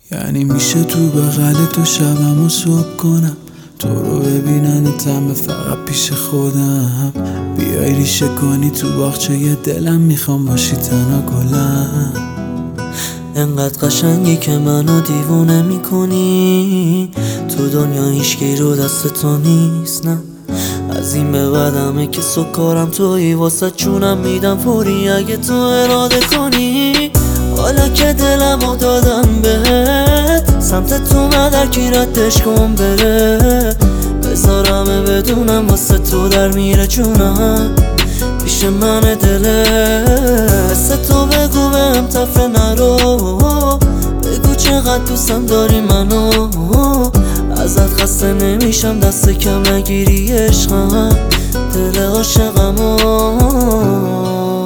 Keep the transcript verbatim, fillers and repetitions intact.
یعنی میشه تو بغل تو شبم و صبح کنم، تو رو ببیننتم فقط پیش خودم. بیای ریشه کنی تو باغچه ی دلم، میخوام باشی تنها گلم. انقدر قشنگی که منو دیوونه میکنی، تو دنیا هیچکی رو دست تو نیست نه. از این به بعدمه که سکارم تویی، واسه چونم میدم فوری اگه تو اراده کنی. حالا که دلمو دادم بهت، سمت تو مدر کی ردش کن بره. بذارمه بدونم واسه تو در میره جونم، پیش من دله. مثل تو بگو بهم تفره نرو، بگو چقدر دوستم داری منو. ازت خسته نمیشم دست کم نگیری عشقم، دل عاشقمو.